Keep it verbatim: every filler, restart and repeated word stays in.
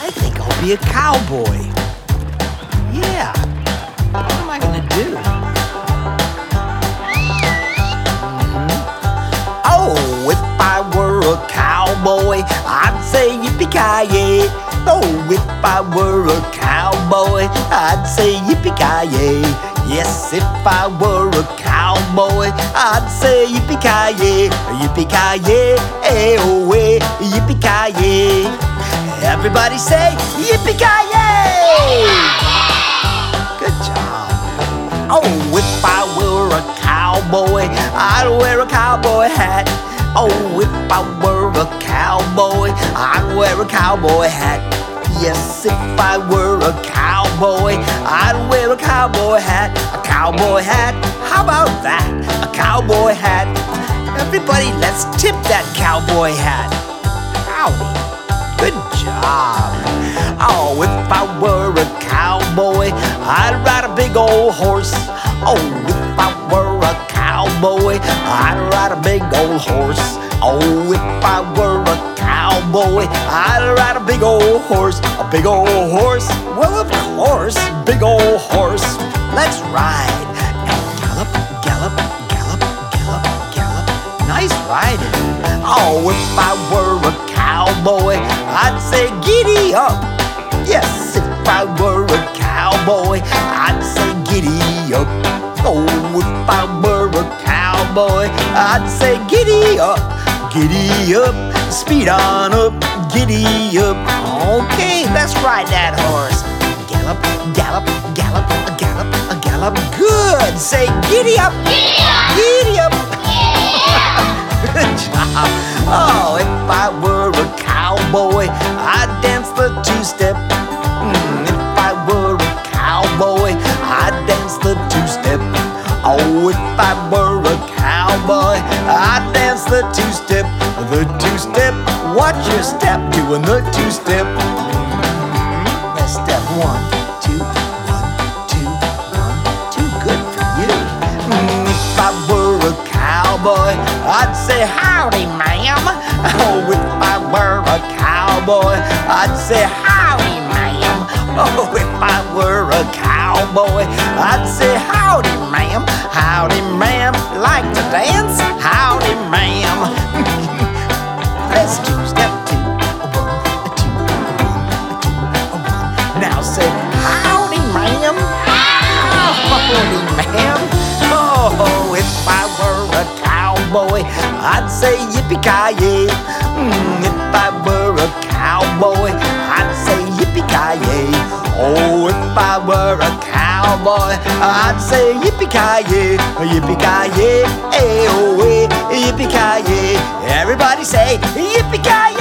I think I'll be a cowboy. Yeah. What am I gonna do? Mm-hmm. Oh, if I were a cowboy, I'd say yippee-ki-yay. Oh, if I were a cowboy, I'd say yippee-ki-yay. Yes, if I were a cowboy, I'd say yippee-ki-yay. Yippee-ki-yay, ay-oh-way, yippee-ki-yay. Everybody say yippee-ki-yay! Good job. Oh, if I were a cowboy, I'd wear a cowboy hat. Oh, if I were a cowboy, I'd wear a cowboy hat. Yes, if I were a cowboy, I'd wear a cowboy hat. A cowboy hat, how about that? A cowboy hat. Everybody, let's tip that cowboy hat. Howdy. Good job. Oh, if I were a cowboy, I'd ride a big old horse. Oh, if I were a cowboy, I'd ride a big old horse. Oh, if I were a cowboy, I'd ride a big old horse. A big old horse? Well, of course, big old horse. Let's ride. Gallop, gallop, gallop, gallop, gallop. Nice riding. Oh, if I were a cowboy, I'd say giddy up. Yes, if I were a cowboy, I'd say giddy up. Oh, if I were a cowboy, I'd say giddy up. Giddy up, speed on up, giddy up. Okay, let's ride that horse. Gallop, gallop, gallop, gallop, gallop. Good. Say giddy up, giddy up. Good job. Oh, if I were a cowboy, I'd dance the two-step. Mm, if I were a cowboy, I'd dance the two-step. Oh, if I were a cowboy, I'd dance the two-step. The two-step, watch your step, doing the two-step. Mm-hmm. Let's step one, two, one, two, one, two. Good for you. Mm, if I were a cowboy, I'd say howdy, ma'am. Oh, if I were a cowboy, I'd say howdy, ma'am. Oh, if I were a cowboy, I'd say howdy, ma'am. Howdy, ma'am. Like to dance? Howdy, ma'am. Let's do step two, a one, a two, a one, a two, a one. Now say howdy, ma'am. Howdy, ma'am. Oh, if I were a cowboy, I'd say yippee-ki-yay. Mm, if I were a cowboy, I'd say yippee-ki-yay. Oh, if I were a cowboy, I'd say yippee-ki-yay. Yippee-ki-yay, ay-oh-way, yippee-ki-yay. Everybody say yippee-ki-yay.